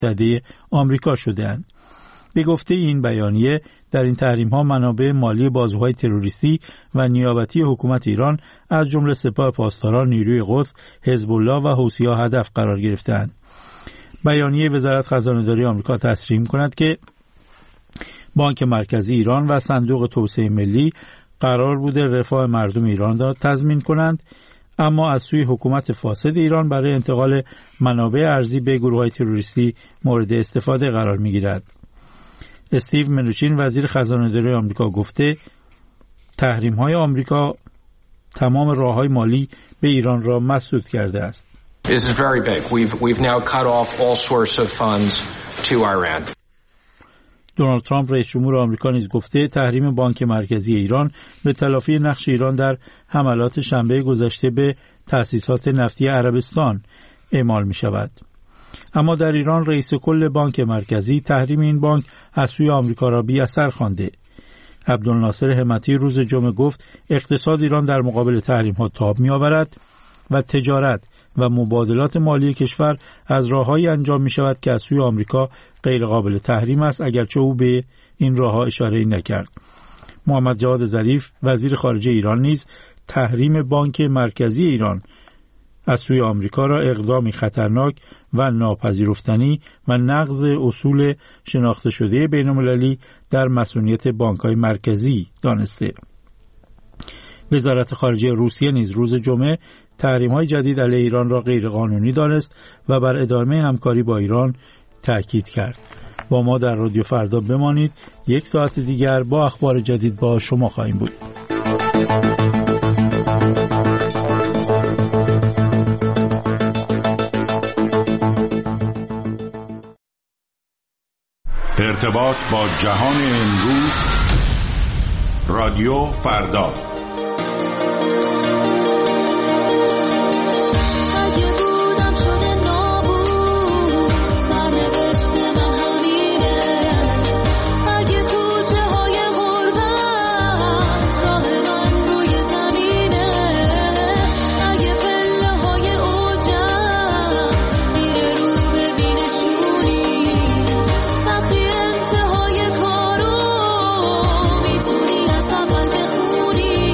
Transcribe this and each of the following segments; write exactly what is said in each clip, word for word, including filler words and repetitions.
متحده آمریکا شده‌اند. به گفته این بیانیه در این تحریم‌ها منابع مالی بازوهای تروریستی و نیابتی حکومت ایران از جمله سپاه پاسداران، نیروی قدس، حزب الله و حوثی‌ها هدف قرار گرفته‌اند. بیانیه وزارت خزانه‌داری آمریکا تصریح می‌کند که بانک مرکزی ایران و صندوق توسعه ملی قرار بوده رفاه مردم ایران را تضمین کنند، اما از سوی حکومت فاسد ایران برای انتقال منابع ارزی به گروه‌های تروریستی مورد استفاده قرار می‌گیرد. استیو منوچین وزیر خزانه‌داری آمریکا گفته تحریم‌های آمریکا تمام راه‌های مالی به ایران را مسدود کرده است. This is very big. We've we've now cut off all source of funds to Iran. دونالد ترامپ رئیس جمهور آمریکا نیز گفته تحریم بانک مرکزی ایران به تلافی نقش ایران در حملات شنبه گذشته به تأسیسات نفتی عربستان اعمال می شود. اما در ایران رئیس کل بانک مرکزی تحریم این بانک از سوی آمریکا را بی اثر خوانده. عبدالناصر همتی روز جمعه گفت اقتصاد ایران در مقابل تحریم ها تاب می آورد و تجارت و مبادلات مالی کشور از راههایی انجام می شود که از سوی آمریکا غیر قابل تحریم است، اگرچه او به این راهها اشاره نکرد. محمد جواد ظریف وزیر خارجه ایران نیز تحریم بانک مرکزی ایران از سوی آمریکا را اقدامی خطرناک و ناپذیرفتنی و نقض اصول شناخته شده بین‌المللی در مصونیت بانک‌های مرکزی دانسته. وزارت خارجه روسیه نیز روز جمعه تحریم‌های جدید علیه ایران را غیرقانونی دانست و بر ادامه همکاری با ایران تأکید کرد. با ما در رادیو فردا بمانید. یک ساعت دیگر با اخبار جدید با شما خواهیم بود. ارتباط با جهان امروز، رادیو فردا. میتونی از اول بخونی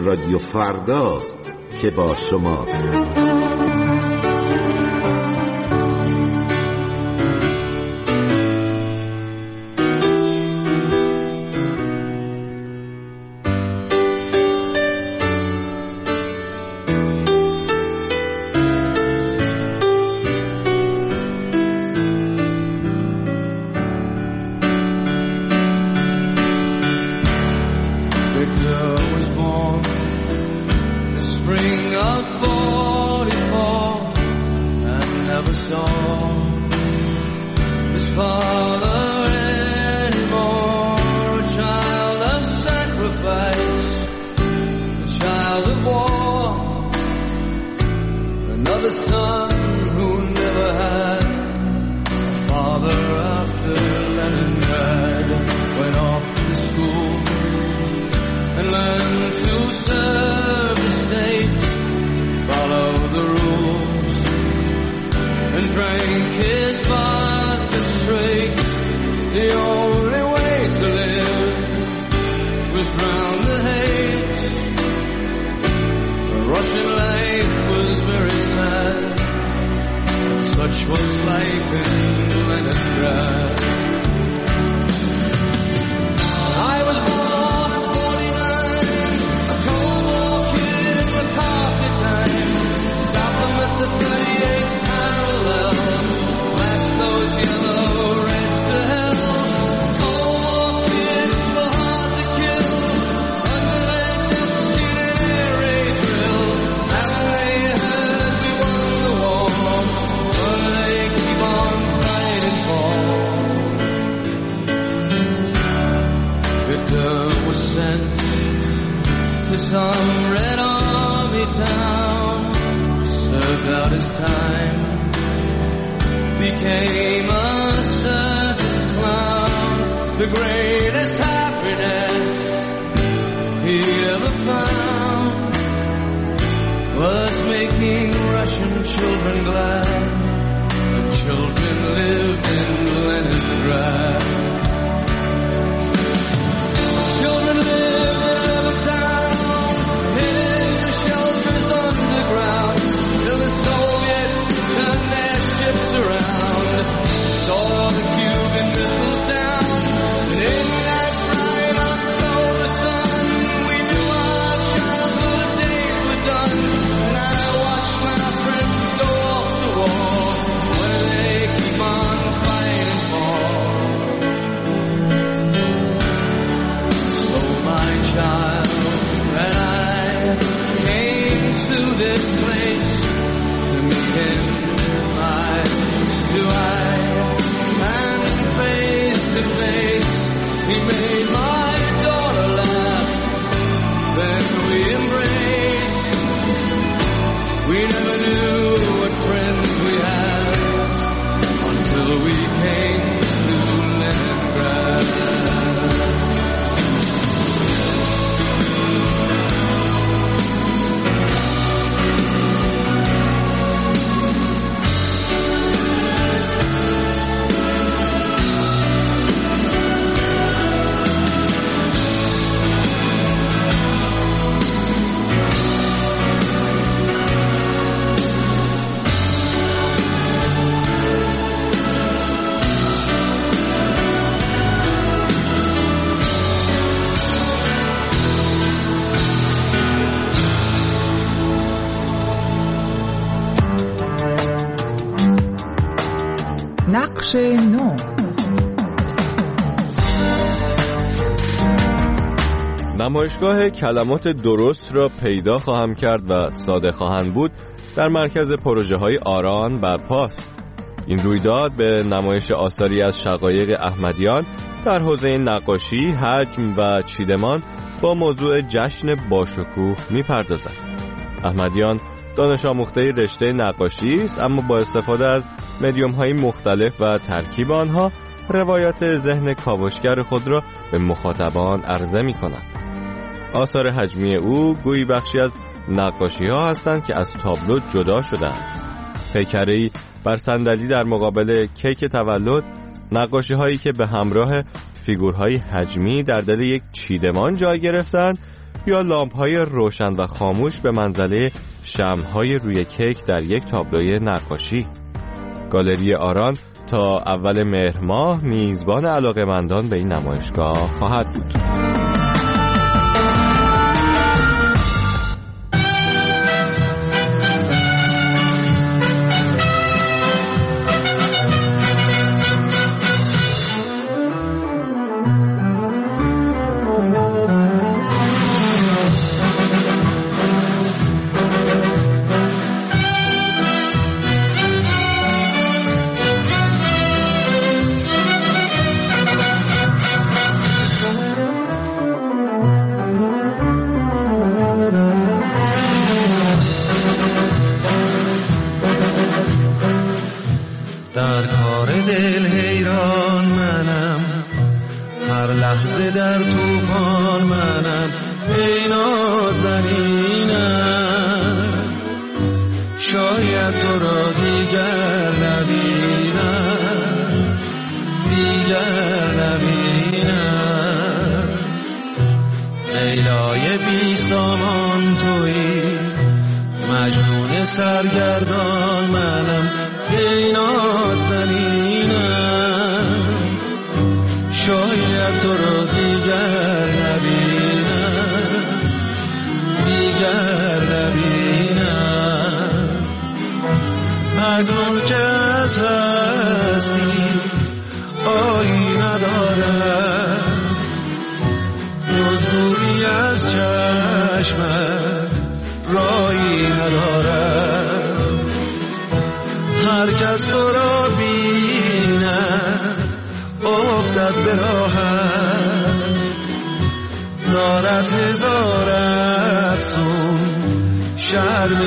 رادیو فرداست که با شماست. نقش نو. نمایشگاه کلمات درست را پیدا خواهم کرد و ساده خواهند بود در مرکز پروژه های آران برپاست. این رویداد به نمایش آثاری از شقایق احمدیان در حوزه نقاشی، حجم و چیدمان با موضوع جشن باشکوه می‌پردازد. احمدیان دانش آموخته رشته نقاشی است، اما با استفاده از مدیوم‌های مختلف و ترکیب آنها روایت ذهن کاوشگر خود را به مخاطبان عرضه می‌کند. آثار حجمی او گویی بخشی از نقاشی‌ها هستند که از تابلو جدا شده‌اند. پیکره‌ای بر صندلی در مقابل کیک تولد، نقاشی‌هایی که به همراه فیگورهای حجمی در دل یک چیدمان جای گرفتند یا لامپ‌های روشن و خاموش به منزله شمع‌های روی کیک در یک تابلوی نقاشی. گالری آران تا اول مهر ماه میزبان علاقه‌مندان به این نمایشگاه خواهد بود. در کار دل حیران منم، هر لحظه در طوفان منم، ای نازنینم. شاید تو را دیگر نبینم، دیگر نبینم. لیلای بی سامان تویی، مجنون سرگردان منم، ای نازنینم. شاید تو رو دیگر نبینم، دیگر نبینم. مجنون که از هستی آیی ندارم، جز دوری از چشمت رایی ندارم. هر کس تو را بیند افتد به راهت، دارد هزار افسون شرم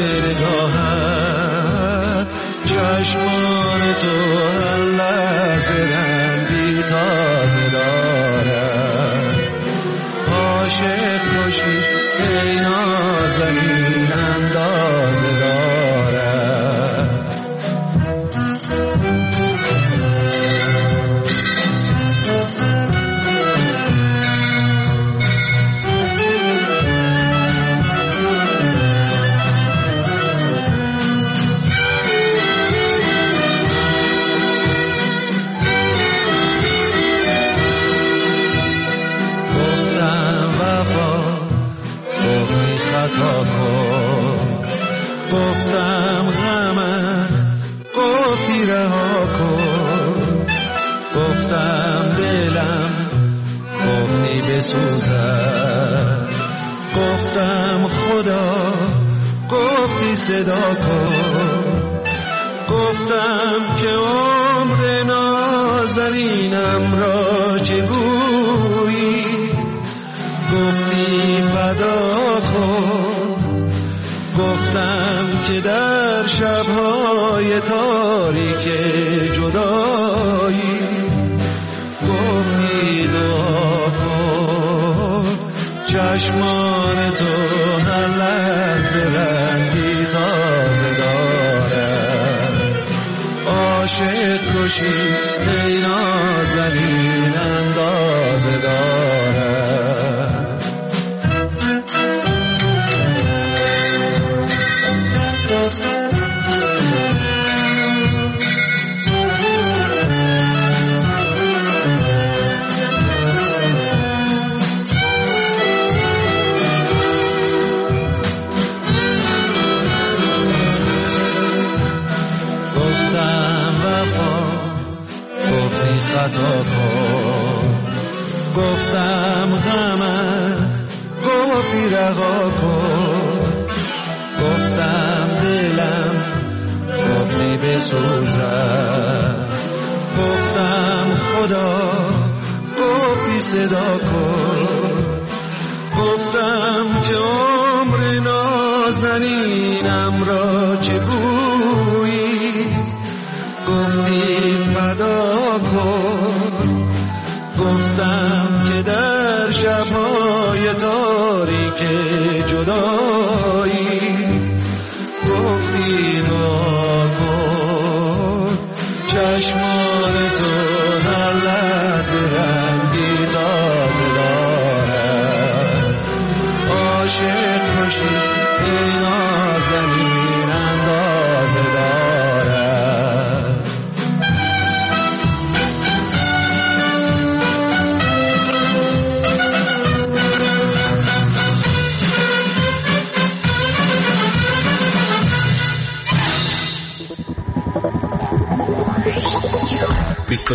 نگاهت. چشمان تو هر لحظه رنگی تازه دارد. عاشق باشی ای نازنین اندازه دارد. گفتم غمت گفتی رها کن، گفتم دلم گفتی بسوزد، گفتم خدا گفتی صدا کن، گفتم که عمر نازنینم را چگویی، گفتی فدا کن، گفتم که در شب‌های تاریک جدایی، گفتی دعا کن. چشمان تو هر لحظه رنگی تازه دارد. عاشق کشی ای نازنین اندازه دارد. خطا کن، گفتم غمت گفتی رها کن، گفتم دلم گفتی بسوزد، گفتم خدا گفتی صدا کن، گفتم که عمر نازنینم را چگویی، گفتی فدا کن، گفتم که در شب‌های تاریک جدایی، گفتی دعا کن. چشمان تو هر لحظه رنگی تازه دارد.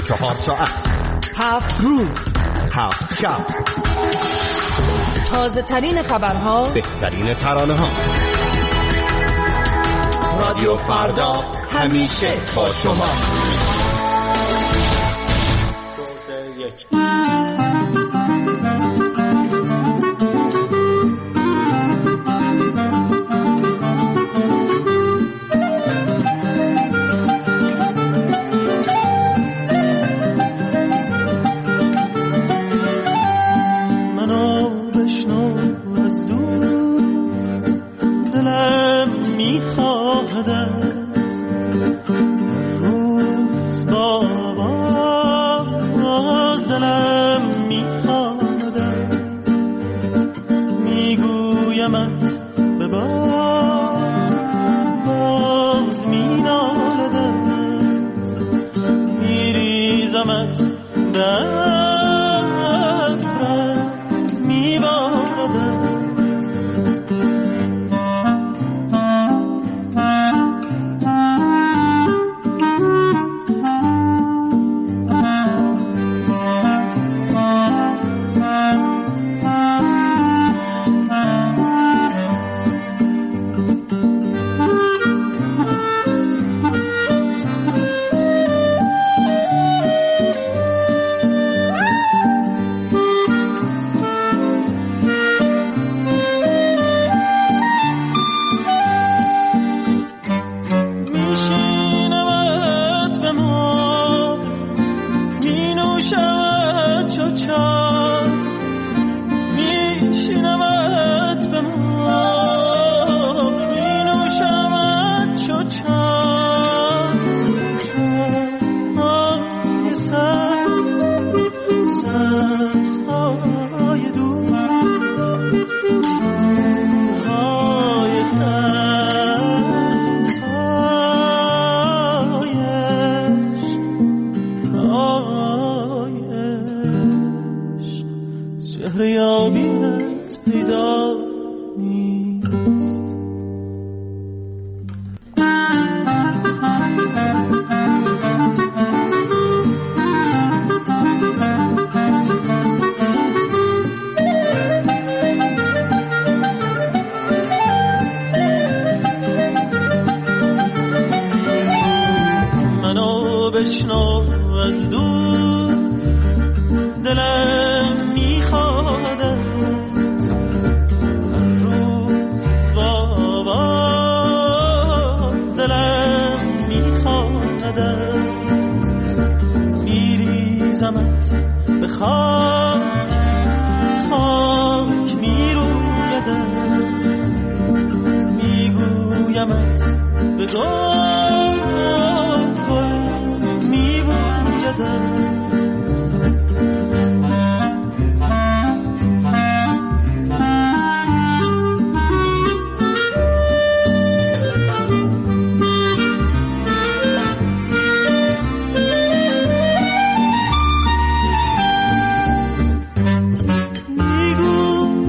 چهار ساعت، هفت روز، هفت شب، تازه ترین خبرها، بهترین ترانه ها. رادیو فردا همیشه با شماست.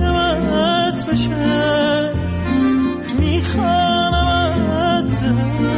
میخوانمت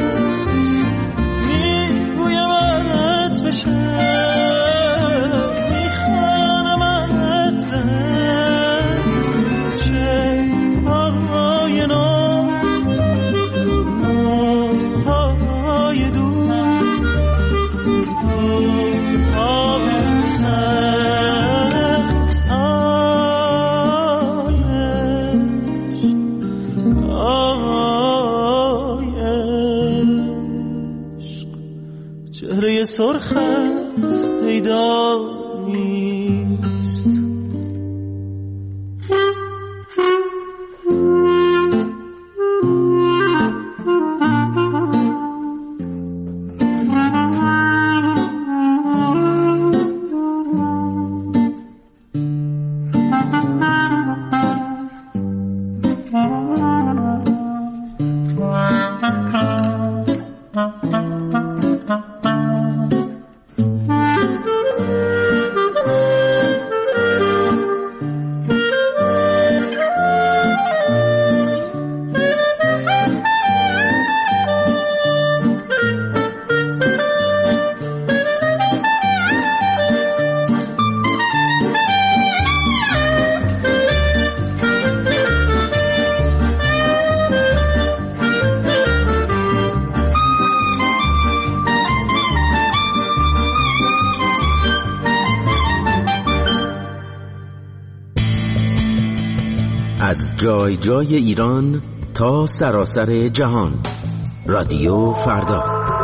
از جای جای ایران تا سراسر جهان. رادیو فردا.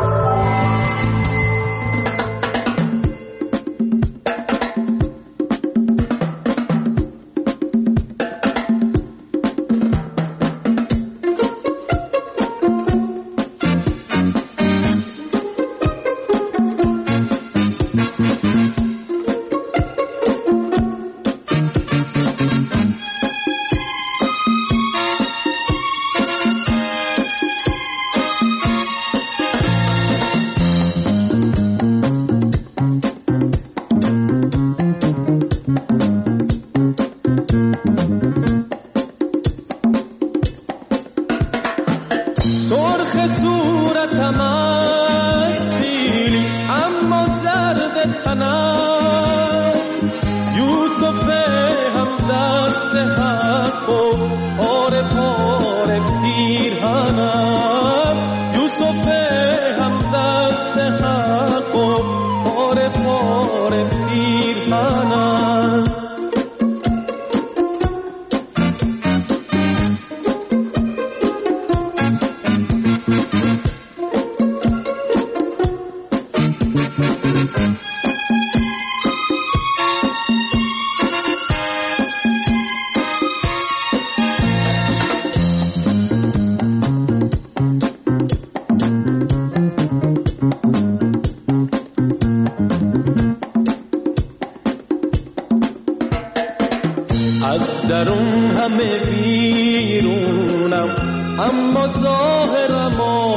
از درون همه بیرونم، اما ظاهرم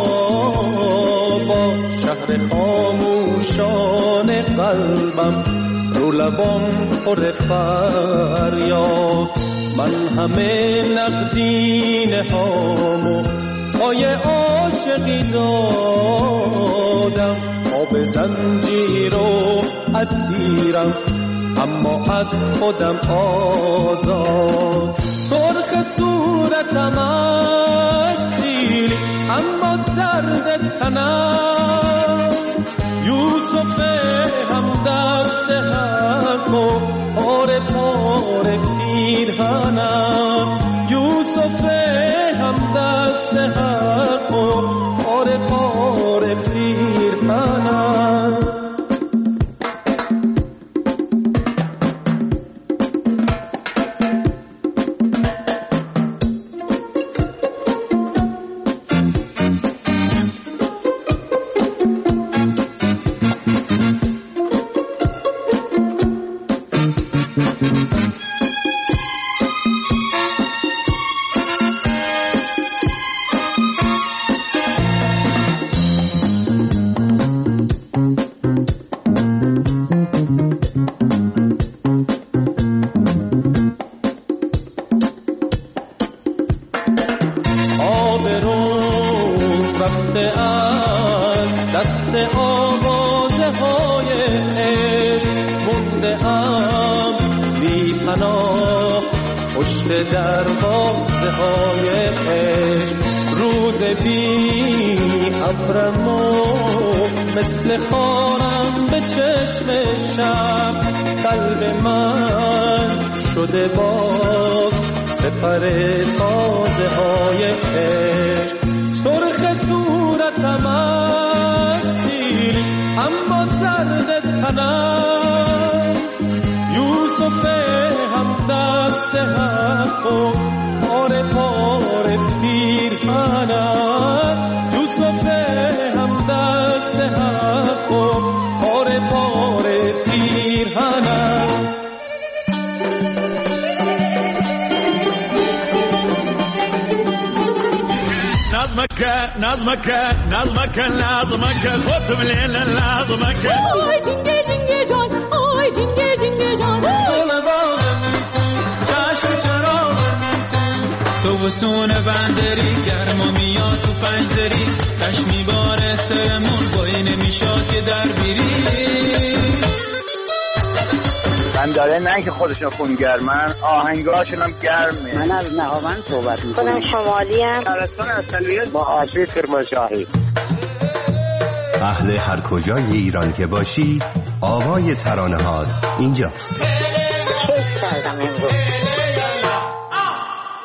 با شهر خاموشان قلبم، رو لبام پر فریاد. من همه نقدینه هامو پای عاشقی دادم، آب زنجیر و اسیرم اما از خودم آزاد. سرخ صورتم اسیری اما درد تنم، یوسف هم دست حق و پاره پاره پیرهنم، یوسف هم دست حق و پاره پاره پیرهنم. مثل خارم به چشم شب، قلب من شده باز سپر تازه های عشق. سرخ صورتم اسیری اما زرد تنم، یوسف هم دست حق و پاره پاره پیرهنم، یوسف هم دست حق و پاره پاره پیرهنم. نظمك نظمك نظمك لازمك خد من لازمك. آی جنگه جنگه جان، آی جنگه جنگه جان، چشم چراغ تو وسون بندری، گرما میاد تو پنجدری، تش میباره سرمون بایی نمیشاد که در بیری. من داره نه که خودشون خونگرمن، آهنگاشون هم گرمه. من از نهاوند صحبت میکنم. خودم شمالی هم شهرستان اصلیت با آشی کرمانشاهی. اهل هر کجای ایران که باشی، آوای ترانه‌هات اینجاست. کیف کردم امروز.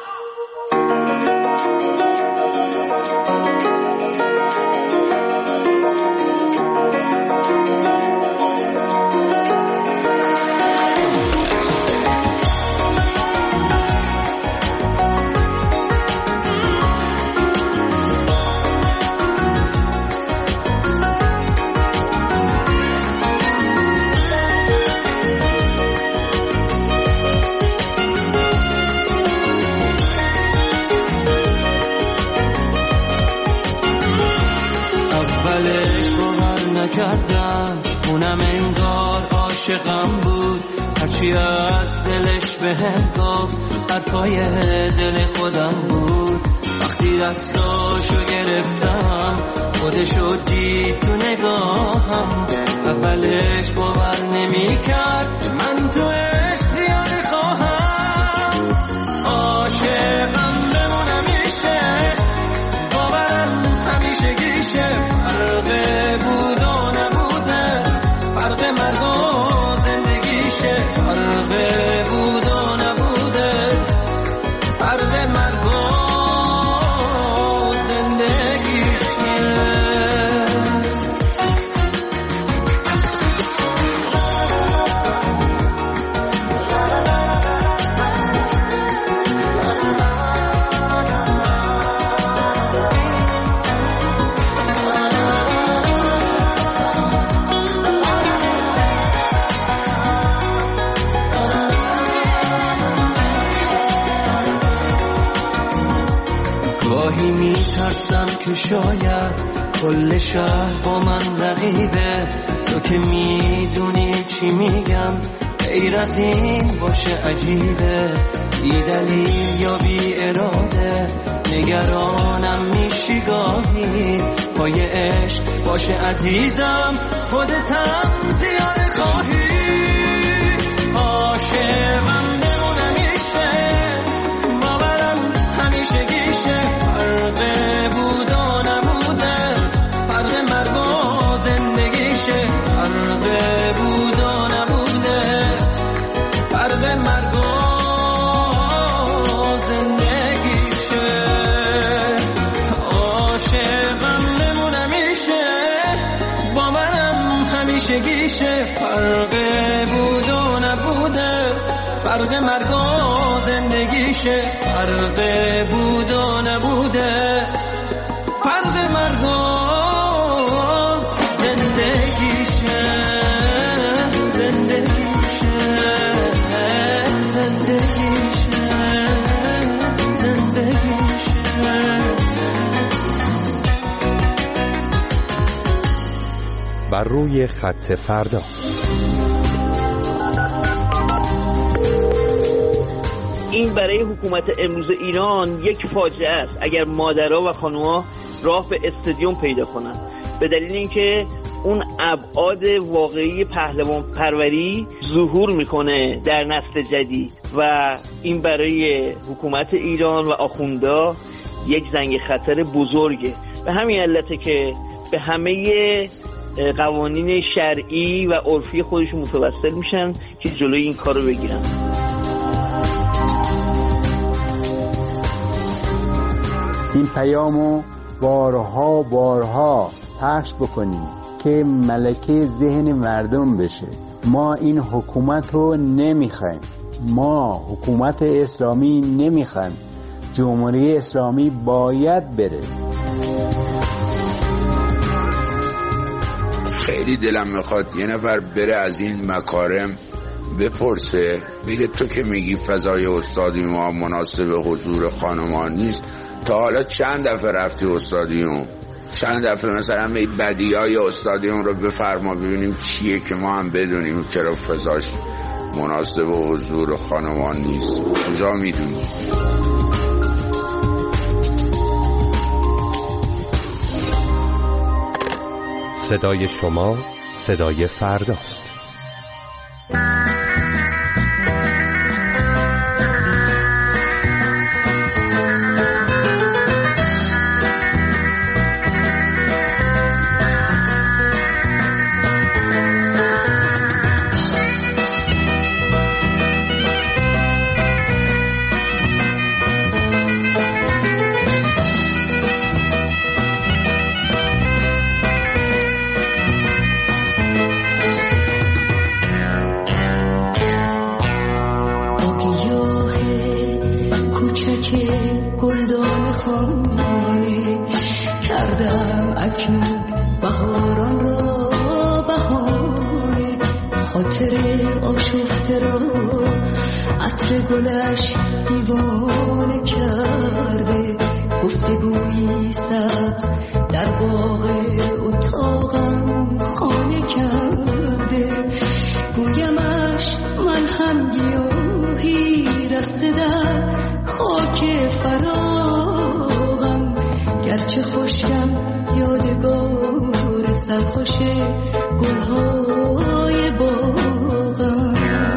عاشقم بود، هرچی از دلش بهم گفت حرفای دل خودم بود. وقتی دستاشو گرفتم خودشو دید تو نگاهم، اولش باور نمی کرد من تو عشق زیاده خواهم. عاشقم بمونم میشه، باورم همیشه گیشه، فرق بود و نبوده، فرق مرگ و زندگیشه، فرق بود و نبوده، فرق مرگ و که شاید کل شهر با من رقیبه، تو که میدونی چی میگم غیر از این باشه عجیبه، بی دلیل یا بی اراده نگرانم میشی گاهی، پای عشق باشه عزیزم خودتم زیاده خواهی. عاشقم بمونم میشه، باورم همیشه گیشه، فرق بود و نبوده، فرق مرگ و زندگیشه، فرق بود و نبوده، فرق مرگ و زندگیشه. عاشقم بمونم میشه، باورم همیشه گیشه، فرق بود و نبوده، فرق مرگ و زندگیشه، فرق بود و نبوده، فرق مرگ و زندگیشه، زندگیشه، زندگیشه، زندگیشه. بر روی خط فردا. این برای حکومت امروز ایران یک فاجعه است اگر مادرها و خانوها راه به استادیوم پیدا کنند، به دلیل اینکه اون ابعاد واقعی پهلوان پروری ظهور میکنه در نسل جدید و این برای حکومت ایران و آخوندا یک زنگ خطر بزرگه. به همین علته که به همه قوانین شرعی و عرفی خودشون متوسل میشن که جلوی این کار رو بگیرن. این پیامو بارها بارها پخش بکنیم که ملکه ذهن مردم بشه. ما این حکومت رو نمیخوایم، ما حکومت اسلامی نمیخوایم، جمهوری اسلامی باید بره. خیلی دلم میخواد یه نفر بره از این مکارم بپرسه، بگه تو که میگی فضای استادیوم مناسب حضور خانمان نیست، تا حالا چند دفعه رفتی استادیوم؟ چند دفعه مثلا می بدیهای استادیوم رو بفرما ببینیم چیه که ما هم بدونیم چرا فضاش مناسب حضور خانمان نیست. کجا میدونی؟ صدای شما صدای فرداست. گلش دیوانه کرده، گفتگویی سبز در باغ اتاقم خانه کرده. گویمش من هم گیاهی رسته در خاک فراغم، گرچه خشکم یادگار سرخوش گلهای باغم.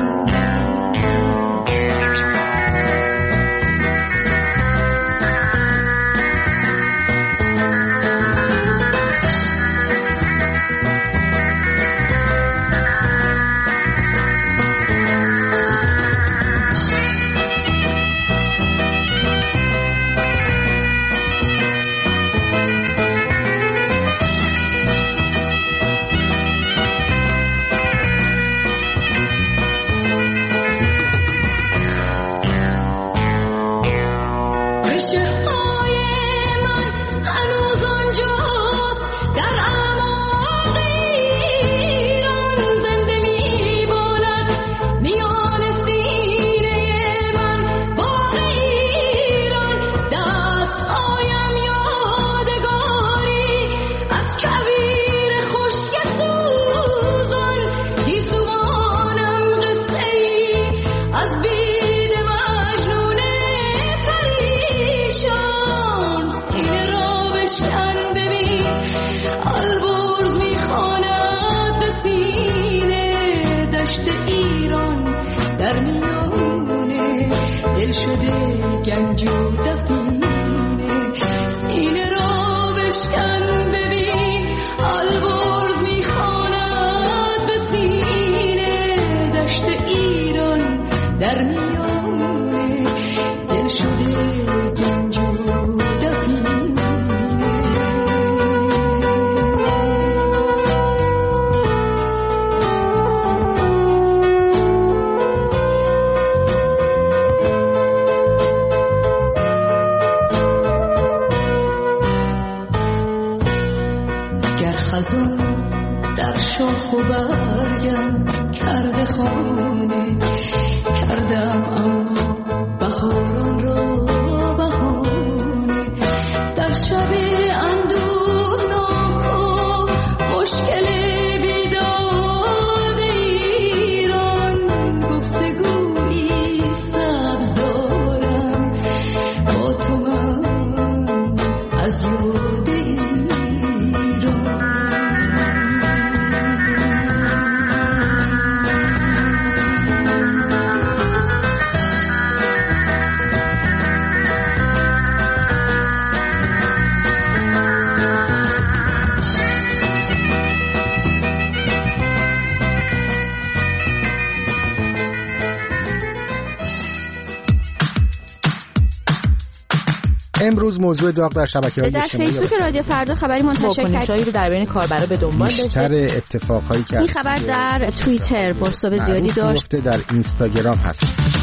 امروز موضوع داغ در شبکه‌های اجتماعی در فیسبوک رادیو فردا خبری منتشر کرد رو در بین کاربرا به دنبال داشته. بیشتر اتفاقایی که این خبر در توییتر پست‌های زیادی داشت. در اینستاگرام هست.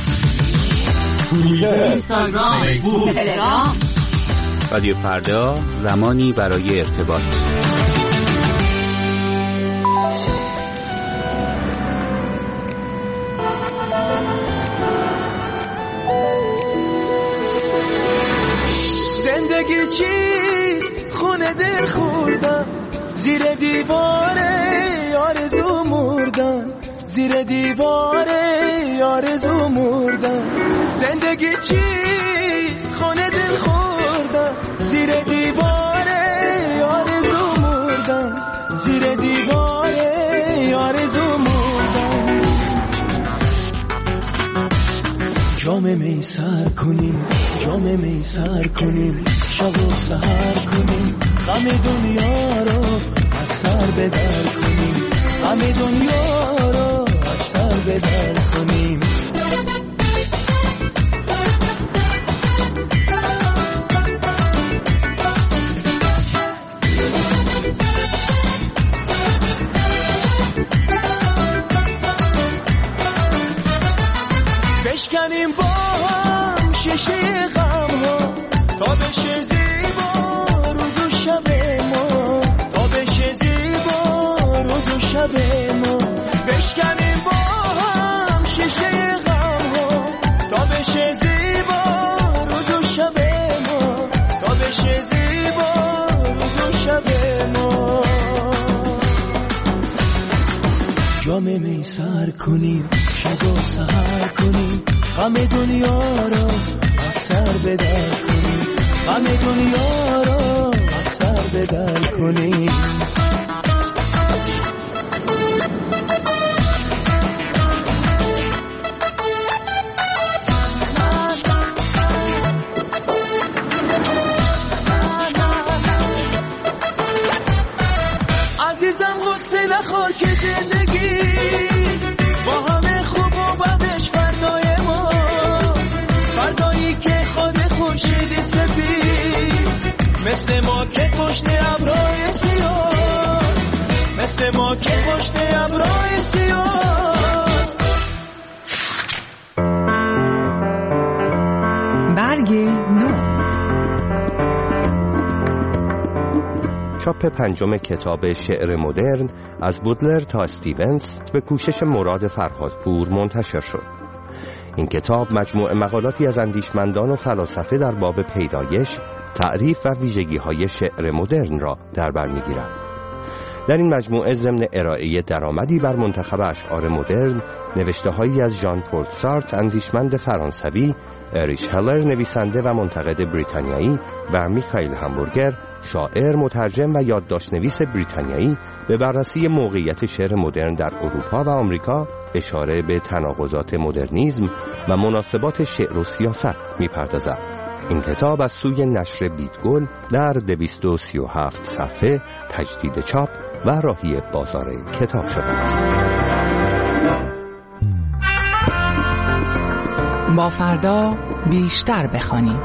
اینستاگرام، فیسبوک، تلگرام. رادیو فردا، زمانی برای ارتباط. زندگی چیست خونه دل خوردم، زیر دیواره آرزو مردم، زیر دیواره آرزو مردم. زندگی چیست خونه دل خوردم، زیر دیواره آرزو مردم، زیر دیواره آرزو مردم. جام می سر کنیم، جام می سر کنیم، شب و سحر کنیم، غم دنیا رو از سر بدر کنیم، غم دنیا رو از سر بدر کنیم. بشکنیم با هم شیشه غم ها تا بشه زیبا روز و شب ما، تا بشه زیبا روز و شب ما. بشکنیم با هم شیشه غم ها تا بشه زیبا روز و شب ما، تا بشه زیبا روز و شب ما. جام میونه میسر کنیم، شب و سحر کنیم، غم دنیا رو از سر بدر کنیم، غم دنیا رو از سر بدر کنیم. نخور که زندگی با همه خوب و بدش فردای ما، فردایی که خود خورشید سفید مثل ما که پشت ابرای سیاه، مثل ما که پشت ابرای سیاه. برگ نو. چاپ پنجم کتاب شعر مدرن از بودلر تا استیونز به کوشش مراد فرهادپور منتشر شد. این کتاب مجموعه مقالاتی از اندیشمندان و فلاسفه در باب پیدایش، تعریف و ویژگی‌های شعر مدرن را در بر می‌گیرد. در این مجموعه ضمن ارائه درآمدی بر منتخب اشعار مدرن، نوشته‌هایی از ژان پل سارتر اندیشمند فرانسوی، اریش هلر نویسنده و منتقد بریتانیایی و میکائیل همبورگر شاعر، مترجم و یادداشت‌نویس بریتانیایی به بررسی موقعیت شعر مدرن در اروپا و آمریکا، اشاره به تناقضات مدرنیسم و مناسبات شعر و سیاست می‌پردازد. این کتاب از سوی نشر بیتگل در دویست و سی و هفت صفحه تجدید چاپ و راهی بازار کتاب شده است. با فردا بیشتر بخوانیم.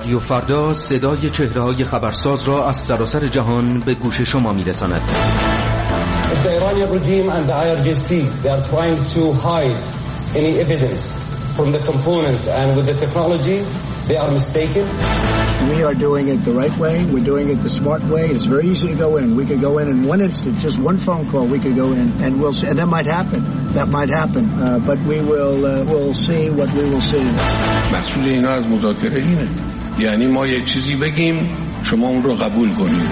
رادیو فردا صدای چهره‌های خبرساز را از سراسر جهان به گوش شما می‌رساند. The Iranian regime and the I R G C, they are trying to hide any evidence from the component, and with the technology, they are mistaken. We are doing it the right way. We're doing it the smart way. It's very easy to go in. We could go in in one instant, just one phone call. We could go in, and we'll see. And that might happen. That might happen. Uh, but we will uh, we'll see what we will see. مسئول اینا از مذاکره اینه. یعنی ما یک چیزی بگیم، شما اون رو قبول کنید.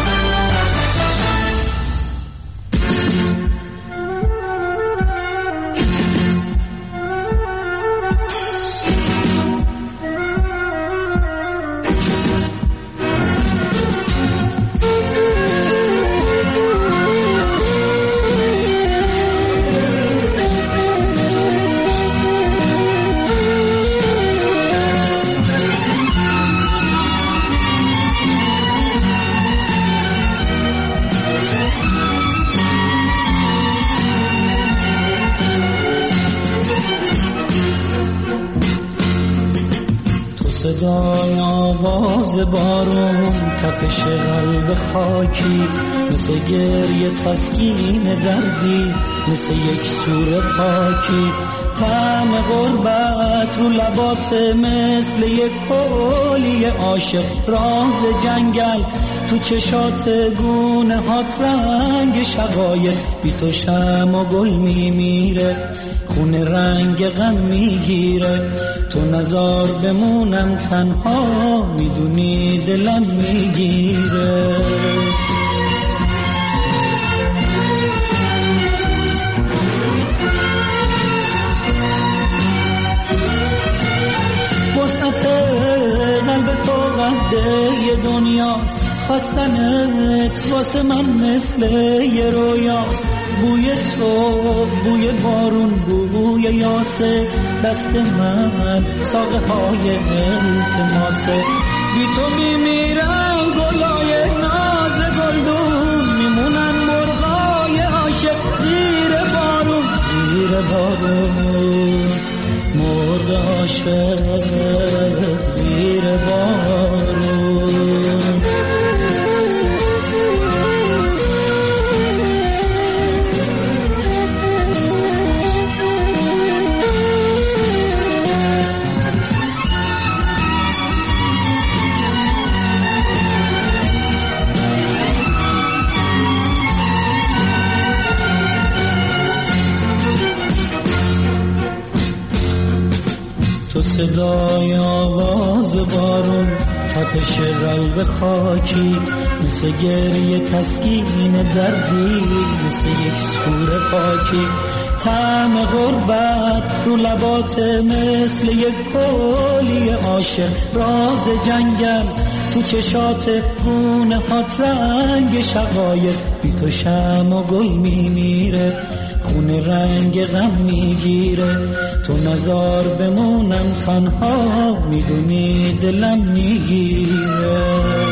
صدای آواز بارون، تپش قلب خاکی، مثل گریه تسکین دردی، مثل یک سور پاکی، طعم غربت رو لبات مثل یک کولی عاشق، راز جنگل تو چشات گونه هات، رنگ شقایق بی تو شم و گل میمیره، خونه رنگ غم میگیره، تو نزار بمونم تنها، میدونی دلم میگیره. وسعت قلب تو قده دنیاست، خواستنت واسه من مثل یه رویاست، بوی تو بوی بارون بوی یاسه، دست من ساقه های التماسه، بی تو میمیرم گلای ناز گلدون، میمونن مرغای عاشق زیر بارون، زیر بارون مرغ عاشق زیر بارون. صدای آواز بارون، تپش قلب خاکی، مثل گریه تسکین دردی، مثل یک سور پاکی، طعم غربت رو لبات مثل یک کولی عاشق، راز جنگل تو چشات گونه هات، رنگ شقایق بی تو شم و گل میمیره، خونه رنگ غم میگیره، تو نزار بمونم تنها، میدونی دلم میگیره.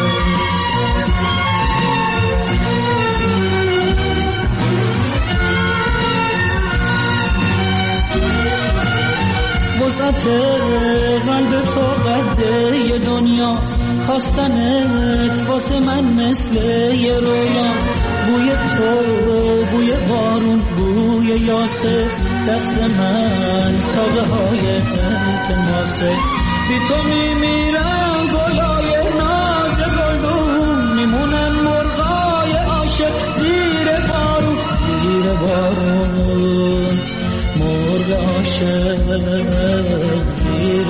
وسعت قلب تو قده دنیاست، خواستنت واسه من مثل یه رویاست، بوی تو بوی بارون بوی یاسه، دست من ساقه های التماسه، بی تو میمیرم گلای ناز گلدون، میمونن مرغای عاشق زیر بارون، زیر بارون مرغ عاشق زیر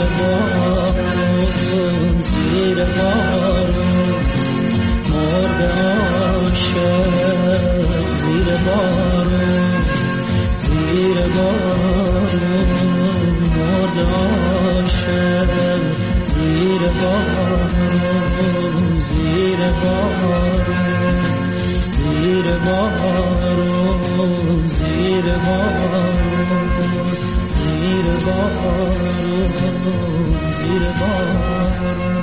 بارون، زیر بارون مرغ عاشق زیر بارون، زیر بارون مرغ عاشق زیر بارون، زیر بارون زیر بارون، زیر بارون زیر بارون، زیر بارون.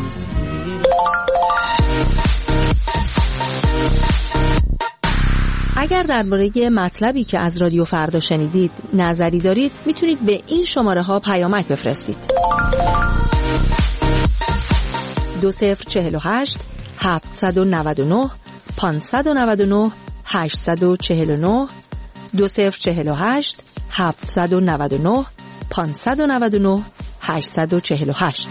اگر درباره مطلبی که از رادیو فردا شنیدید نظری دارید، میتونید به این شماره ها پیامک بفرستید. دو صفر چهل و هشت هفتصد و نود و نه پانصد و نود و نه هشتصد و چهل و نه دو صفر چهل و هشت هفتصد و نود و نه پانصد و نود و نه هشتصد و چهل و هشت.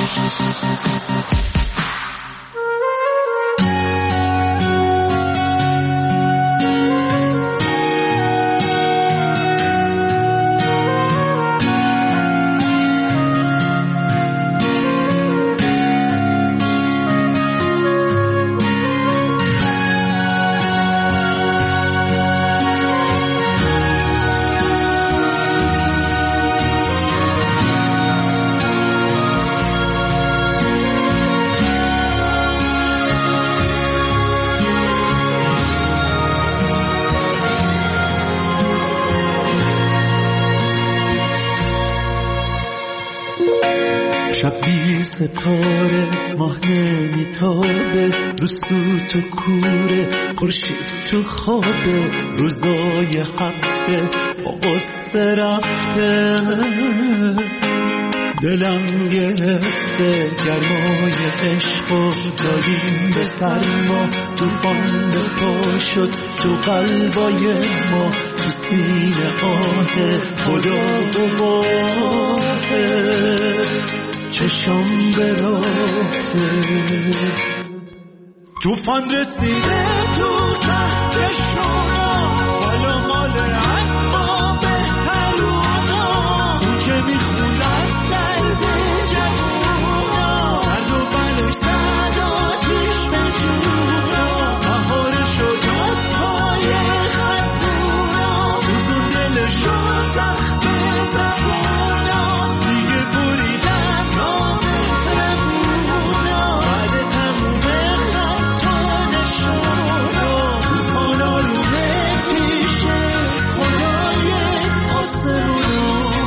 شب بی ستاره ماه نمیتابه رو سوت و کوره خورشید تو خوابه روزای هفته با قصه رفته دلم گرفته گرمای عشق و دادیم به سرما توفان به پا شد تو قلبای ما تو سینه آه خدا گواهه چشم به راهه توفان رسیده تو کهکشونا حالا مال اسباب حرونا اون که میخون از درد جوونا درد و بلش زد آتیش به جونا بهار شد پای خزونا سوزون دلشو زخم زبونا دیگه برید از نام رمونا بعد تموم خط و نشونا توفان آرومه پیش خدای آسمونا.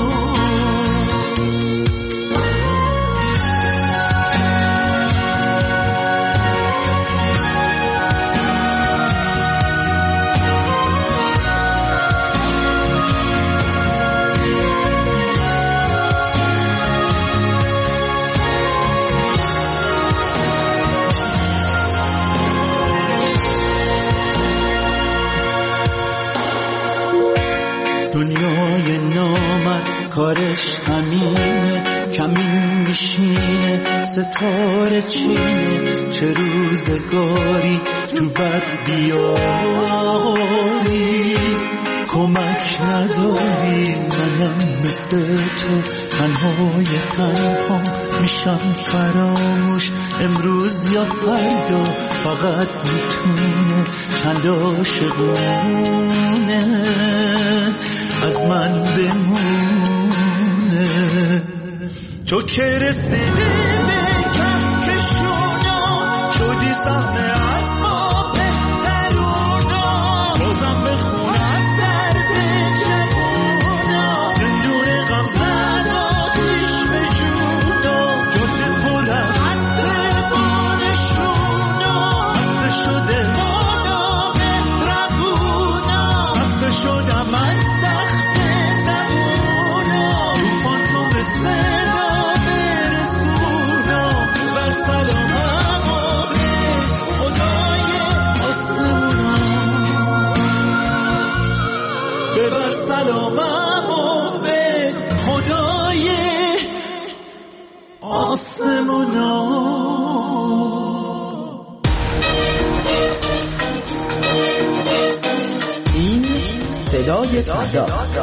دنیای نامرد کارش همینه کمین میشینه ستاره چینه چه روزگاری تو بد بیاری کمک نداری منم مثل تو تنهای تنها میشم فراموش امروز یا فردا فقط میتونه چند عاشقونه از من بمونه تو که رسیدی به کهکشونا شدی سهم اسباب حرونا بازم بخون از درد جوونا زندون غم زد آتیش به جونا جاده پر از عطر بارشونا خسته شده خدا مهربونا خسته شدم از سخت زبونا توفان تو به صدا برسونا بر سلامم و به خدای آسمونا ببر سلامم و به خدای آسمونا. این صدای فردا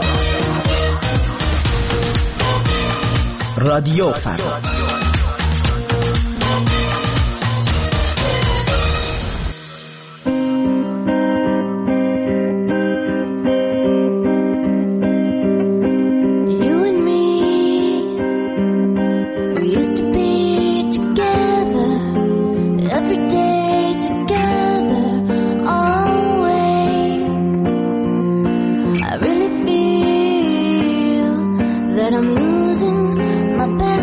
رادیو فردا. You and me, we used to be together, every day together, always. I really feel that I'm losing my balance.